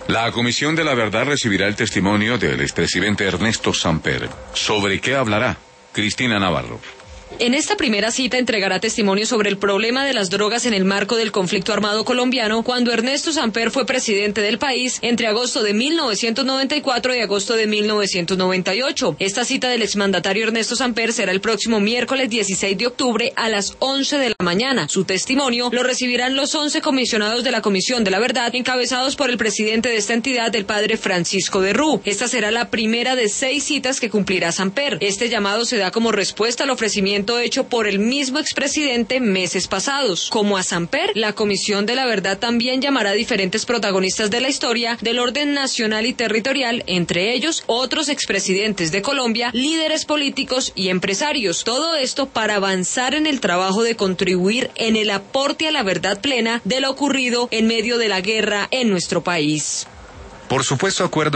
La Comisión de la Verdad recibirá el testimonio del expresidente Ernesto Samper. ¿Sobre qué hablará? Cristina Navarro. En esta primera cita entregará testimonio sobre el problema de las drogas en el marco del conflicto armado colombiano, cuando Ernesto Samper fue presidente del país entre agosto de 1994 y agosto de 1998. Esta cita del exmandatario Ernesto Samper será el próximo miércoles 16 de octubre a las 11 de la mañana. Su testimonio lo recibirán los 11 comisionados de la Comisión de la Verdad, encabezados por el presidente de esta entidad, el padre Francisco de Rú. Esta será la primera de 6 citas que cumplirá Samper. Este llamado se da como respuesta al ofrecimiento hecho por el mismo expresidente meses pasados. Como a Samper, la Comisión de la Verdad también llamará a diferentes protagonistas de la historia del orden nacional y territorial, entre ellos otros expresidentes de Colombia, líderes políticos y empresarios. Todo esto para avanzar en el trabajo de contribuir en el aporte a la verdad plena de lo ocurrido en medio de la guerra en nuestro país. Por supuesto, acuerdo